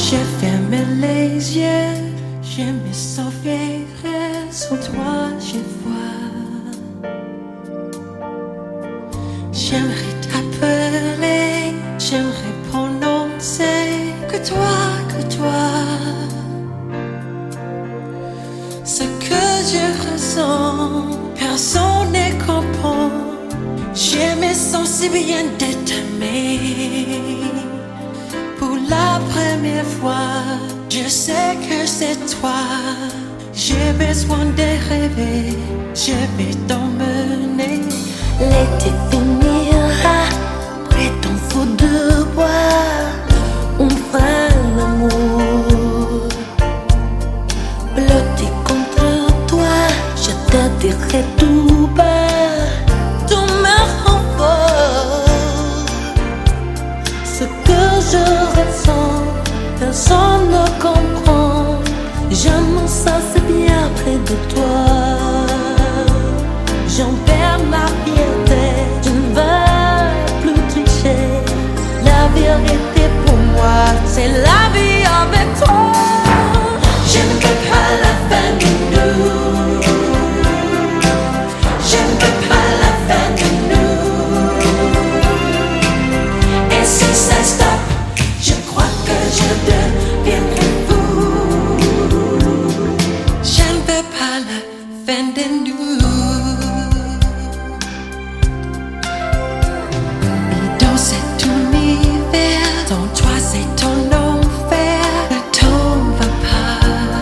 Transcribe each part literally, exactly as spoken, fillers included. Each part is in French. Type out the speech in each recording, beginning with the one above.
J'ai fermé les yeux, je me sens vivre sans toi, je vois. J'aimerais t'appeler, j'aimerais prononcer que toi, que toi. Ce que je ressens, personne ne comprend. Je me sens si bien de t'aimer. Pour la première fois, je sais que c'est toi. J'ai besoin de rêver, je vais t'emmener. L'été finira près ton feu de bois. On fera l'amour. Blotti contre toi, je te dirai tout bas. Tout me rend fort. Ce que je ressens, personne ne comprend. Je me sens si bien près de toi. J'en perds ma fierté, je ne veux plus tricher. La vérité pour moi, c'est la vie avec toi. Je ne veux pas la fin de nous. Je ne veux pas la fin de nous. Et si ça stoppe, je crois que je deviendrai fou. Je ne veux pas la fin de nous. Et dans cet univers, dans toi c'est ton enfer. Ne t'en va pas.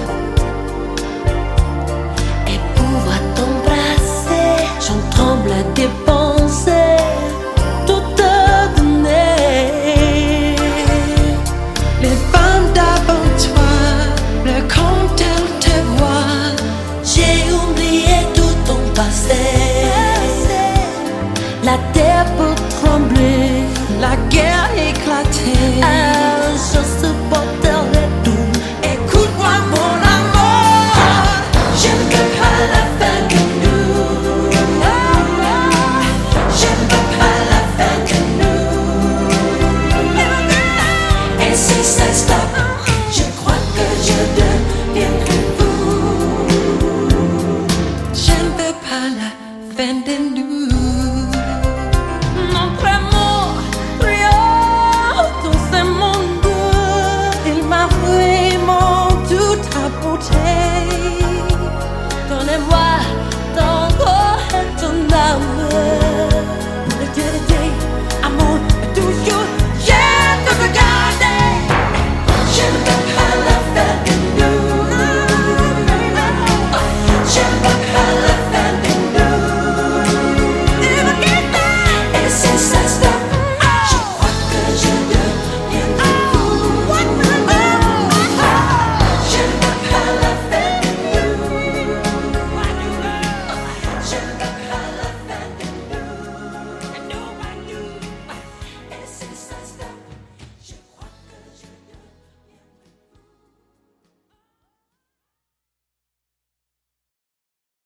Et pouvoir t'embrasser, j'en tremble à dépenser, tout te donner. Les femmes d'avant toi, le quand elles te voient, J'ai oublié tout ton passé. La terre peut trembler, la guerre éclatée. ah, je supporterai tout. Écoute-moi mon amour, je ne veux pas la fin de nous. Je ne veux pas la fin de nous. Et si ça